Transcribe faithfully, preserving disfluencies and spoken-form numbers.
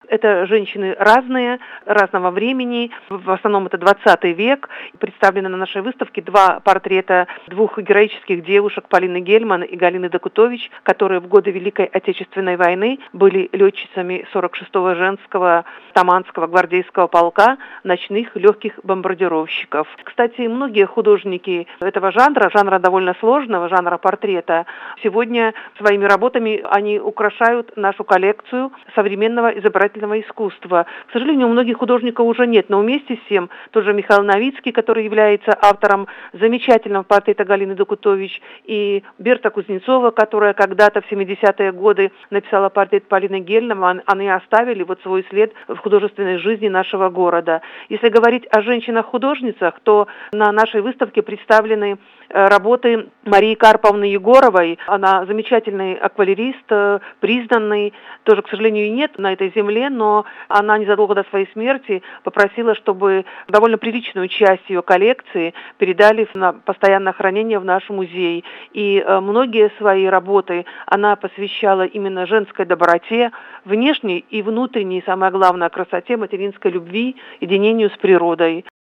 Это женщины разные, разного времени, в основном это двадцатый век. Представлены на нашей выставке два портрета двух героических девушек, Полины Гельман и Галины Докутович, которые в годы Великой Отечественной войны были летчицами сорок шестого женского Таманского гвардейского полка ночных легких бомбардировщиков. Кстати, многие художники этого жанра, жанра довольно сложного, жанра портрета, сегодня своими работами они украшают нашу коллекцию современного изобразительного искусства. К сожалению, у многих художников уже нет, но вместе с тем тот же Михаил Новицкий, который является автором замечательного портрета Галины Докутович, и Берта Кузнецова, которая когда-то в семидесятые годы написала портрет Полины Гельман, они оставили вот свой след в художественной жизни нашего города. Если говорить о женщинах-художницах, то на нашей выставке представлены работы Марии Карповны Егоровой. Она замечательный акварелист, признанный, тоже, к сожалению, нет на этой земле, но она незадолго до своей смерти попросила, чтобы довольно приличную часть ее коллекции передали на постоянное хранение в наш музей. И многие свои работы она посвящала именно женской доброте, внешней и внутренней, самое главное, красоте, материнской любви, единению с природой.